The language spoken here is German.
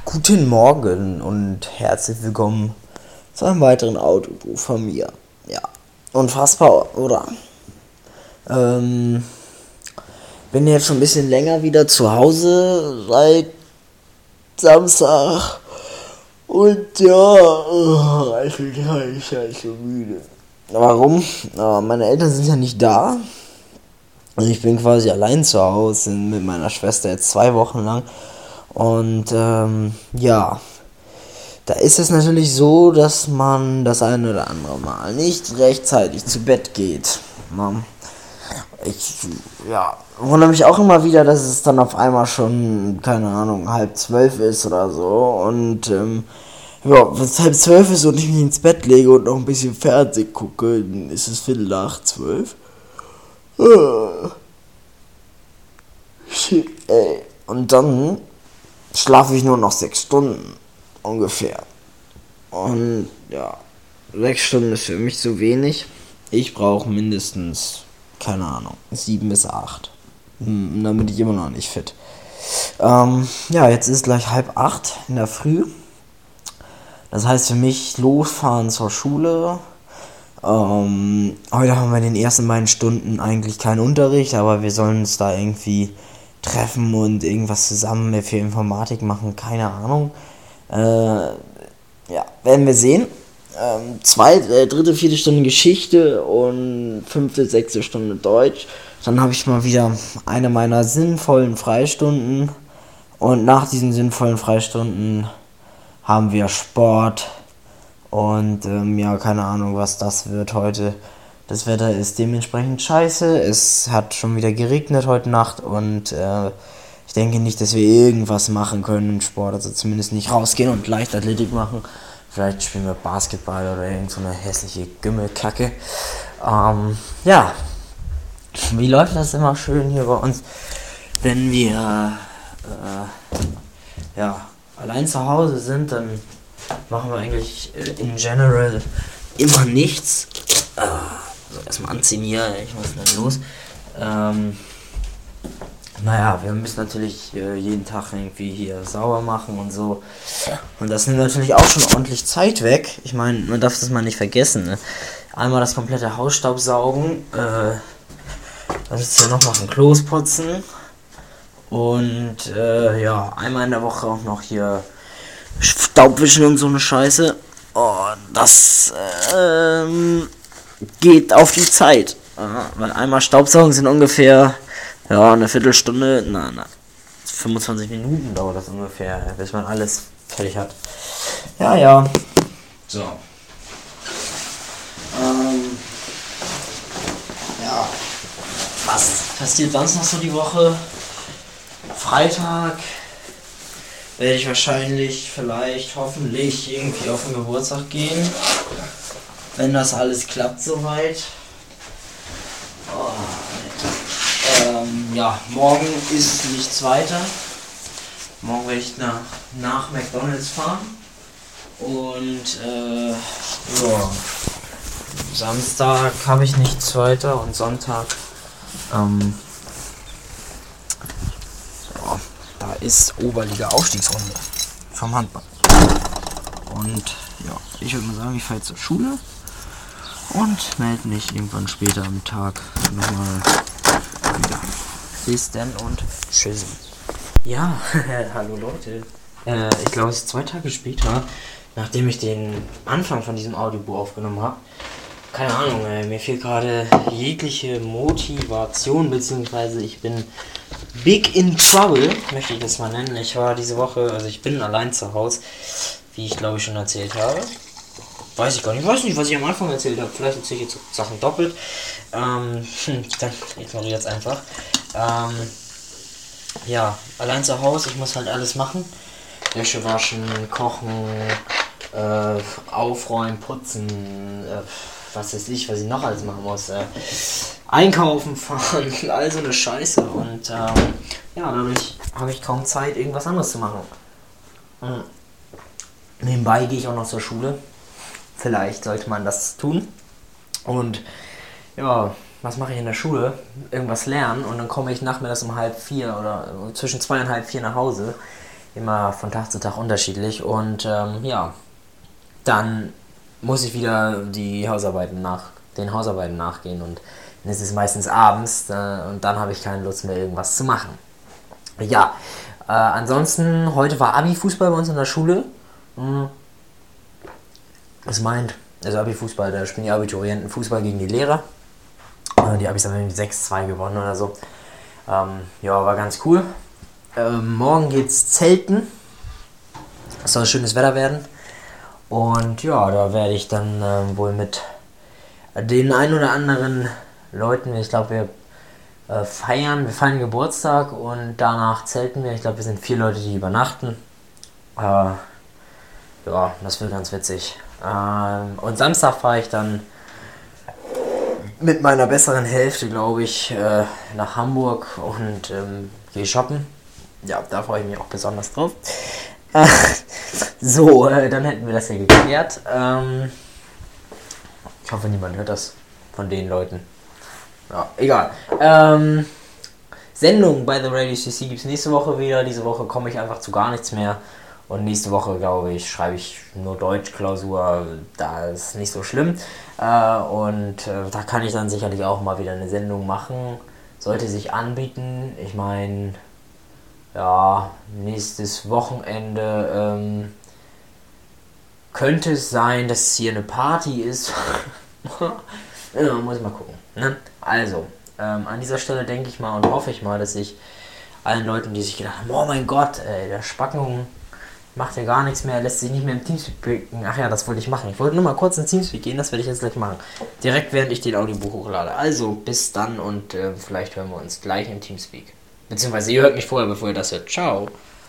Guten Morgen und herzlich willkommen zu einem weiteren Audiobuch von mir. Ja, unfassbar, oder? Bin jetzt schon ein bisschen länger wieder zu Hause, seit Samstag. Und ja, ich bin halt so müde. Warum? Meine Eltern sind ja nicht da. Und ich bin quasi allein zu Hause mit meiner Schwester jetzt 2 Wochen lang. Und ja, da ist es natürlich so, dass man das eine oder andere Mal nicht rechtzeitig zu Bett geht. Ich wundere mich auch immer wieder, dass es dann auf einmal schon, keine Ahnung, 11:30 ist oder so. Und wenn es 11:30 ist und ich mich ins Bett lege und noch ein bisschen Fernsehen gucke, dann ist es 11:45. Shit, ey. Und dann schlafe ich nur noch 6 Stunden ungefähr. Und ja, 6 Stunden ist für mich zu wenig. Ich brauche mindestens, keine Ahnung, 7 bis 8. Dann bin ich immer noch nicht fit. Ja, jetzt ist gleich 7:30 in der Früh. Das heißt für mich losfahren zur Schule. Heute haben wir in den ersten beiden Stunden eigentlich keinen Unterricht, aber wir sollen uns da irgendwie treffen und irgendwas zusammen für Informatik machen, keine Ahnung. Ja, werden wir sehen. Dritte, vierte Stunde Geschichte und 5., 6. Stunde Deutsch. Dann habe ich mal wieder eine meiner sinnvollen Freistunden. Und nach diesen sinnvollen Freistunden haben wir Sport. Und ja, keine Ahnung, was das wird heute. Das Wetter ist dementsprechend scheiße. Es hat schon wieder geregnet heute Nacht. Und ich denke nicht, dass wir irgendwas machen können im Sport. Also zumindest nicht rausgehen und Leichtathletik machen. Vielleicht spielen wir Basketball oder irgend so eine hässliche Gümmelkacke. Ja. Wie läuft das immer schön hier bei uns, wenn wir allein zu Hause sind, dann machen wir eigentlich in general immer nichts. So, erstmal anziehen hier, ich muss dann los. Naja, wir müssen natürlich jeden Tag irgendwie hier sauber machen und so. Und das nimmt natürlich auch schon ordentlich Zeit weg. Ich meine, man darf das mal nicht vergessen. Ne? Einmal das komplette Hausstaub saugen. Was ist hier noch machen? Klos putzen. Und einmal in der Woche auch noch hier Staubwischen und so eine Scheiße. Und das geht auf die Zeit. Weil einmal Staubsaugen sind ungefähr eine Viertelstunde, 25 Minuten dauert das ungefähr, bis man alles fertig hat. Ja. So. Was passiert sonst noch so die Woche? Freitag werde ich hoffentlich irgendwie auf den Geburtstag gehen. Wenn das alles klappt soweit. Morgen ist nichts weiter. Morgen werde ich nach McDonald's fahren. Und Samstag habe ich nichts weiter und Sonntag da ist Oberliga-Aufstiegsrunde vom Handball. Und ja, ich würde mal sagen, ich fahre jetzt zur Schule und melde mich irgendwann später am Tag nochmal wieder. Bis dann und tschüss. Ja, hallo Leute. Ich glaube, es ist 2 Tage später, nachdem ich den Anfang von diesem Audiobuch aufgenommen habe. Keine Ahnung, mir fehlt gerade jegliche Motivation, beziehungsweise ich bin big in trouble, möchte ich das mal nennen. Ich war diese Woche, ich bin allein zu Hause, wie ich glaube ich schon erzählt habe. Weiß ich gar nicht, was ich am Anfang erzählt habe. Vielleicht erzähle ich jetzt Sachen doppelt. Dann ignoriere jetzt einfach. Allein zu Hause, ich muss halt alles machen. Wäsche waschen, kochen, aufräumen, putzen, was weiß ich, was ich noch alles machen muss. Einkaufen fahren, all so eine Scheiße. Und dadurch habe ich kaum Zeit, irgendwas anderes zu machen. Nebenbei gehe ich auch noch zur Schule. Vielleicht sollte man das tun. Und was mache ich in der Schule? Irgendwas lernen und dann komme ich nachmittags um 3:30 oder zwischen 2 und 3:30 nach Hause. immer von Tag zu Tag unterschiedlich. Und ja, dann muss ich wieder den Hausarbeiten nachgehen und dann ist es meistens abends und dann habe ich keine Lust mehr, irgendwas zu machen. Ja, ansonsten, heute war Abi-Fußball bei uns in der Schule. Was meint? Also Abi-Fußball, da spielen die Abiturienten Fußball gegen die Lehrer. Die Abis haben irgendwie 6-2 gewonnen oder so. Ja, war ganz cool. Morgen geht's zelten. Es soll schönes Wetter werden. Und ja, da werde ich dann wohl mit den ein oder anderen Leuten, ich glaube, wir feiern Geburtstag und danach zelten wir. Ich glaube, wir sind 4 Leute, die übernachten. Ja, das wird ganz witzig. Und Samstag fahre ich dann mit meiner besseren Hälfte, glaube ich, nach Hamburg und gehe shoppen. Ja, da freue ich mich auch besonders drauf. So, dann hätten wir das ja geklärt. Ich hoffe, niemand hört das von den Leuten. Ja, egal. Sendung bei The Radio CC gibt es nächste Woche wieder. Diese Woche komme ich einfach zu gar nichts mehr. Und nächste Woche, glaube ich, schreibe ich nur Deutschklausur. Da ist nicht so schlimm. Da kann ich dann sicherlich auch mal wieder eine Sendung machen. Sollte sich anbieten. Ich meine, ja, nächstes Wochenende könnte es sein, dass hier eine Party ist. Ja, muss ich mal gucken. Ne? Also, an dieser Stelle denke ich mal und hoffe ich mal, dass ich allen Leuten, die sich gedacht haben, oh mein Gott, der Spacken macht ja gar nichts mehr, lässt sich nicht mehr im Teamspeak blicken. Ach ja, das wollte ich machen. Ich wollte nur mal kurz in Teamspeak gehen, das werde ich jetzt gleich machen. Direkt während ich den Audiobuch hochlade. Also, bis dann und vielleicht hören wir uns gleich im Teamspeak. Beziehungsweise ihr hört mich vorher, bevor ihr das hört. Ciao.